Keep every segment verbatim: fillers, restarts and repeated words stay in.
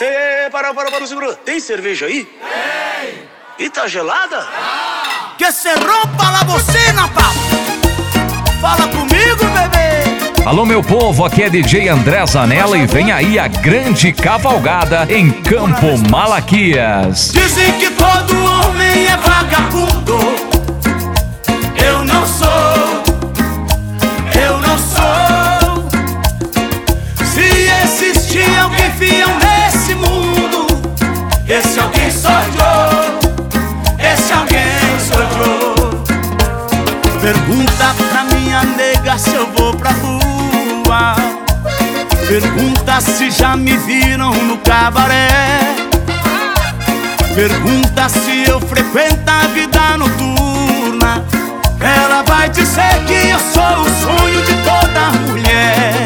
Ei, para, para, para, segura. Tem cerveja aí? Tem. E tá gelada? Ah. Que se rompa la bocina, papo. Fala comigo, bebê. Alô, meu povo, aqui é D J André Zanella e vem aí a grande cavalgada em Campo Malaquias. Dizem que todo homem é vagabundo. Eu não sou, eu não sou. Se existir alguém fiel nesse mundo, esse alguém sou eu, esse alguém sou eu. Pergunta pra minha nega se eu vou pra rua. Pergunta se já me viram no cabaré. Pergunta se eu frequento a vida noturna. Ela vai dizer que eu sou o sonho de toda mulher.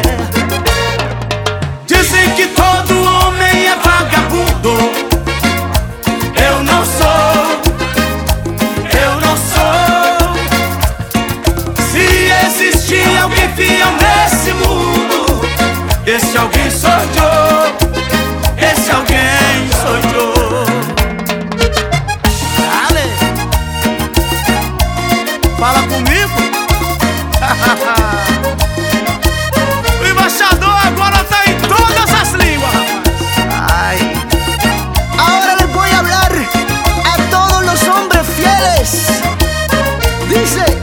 Dizem que todo homem é vagabundo. Eu não sou, eu não sou. Se existir alguém fiel nesse mundo, esse alguém sou eu, esse alguém sou eu. Dale. Fala comigo. O embaixador agora tá em todas as línguas, rapaz. Ay. Ahora les voy a hablar a todos los hombres fieles. Dice,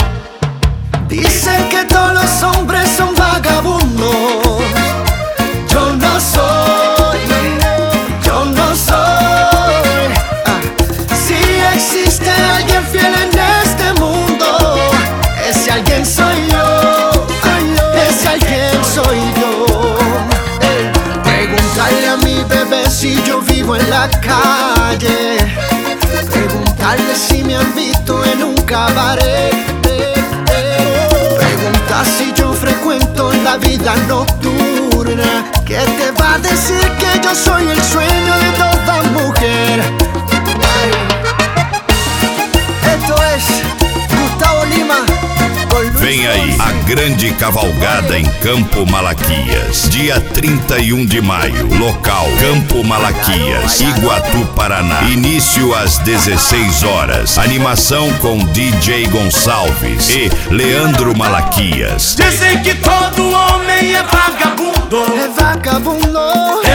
dicen que todos los hombres son vagabundos. Yo no soy, yo no soy. Ah. Si existe alguien fiel en este mundo, ese alguien soy yo, ese alguien soy yo. Eh, Preguntarle a mi bebé si yo vivo en la calle. Preguntarle si me han visto en un cabaret. Eh, eh. Pregunta si yo frecuento la vida nocturna. ¿Qué te va a decir que yo soy el sueño de toda mujer? Ay. Esto es Gustavo Lima con Luis Vem aí a grande cavalgada em Campo Malaquias, dia trinta e um de maio, local Campo Malaquias, Iguatu, Paraná. Início às dezesseis horas. Animação com D J Gonçalves e Leandro Malaquias. Dizem que todo homem é vagabundo. Es vagabundo.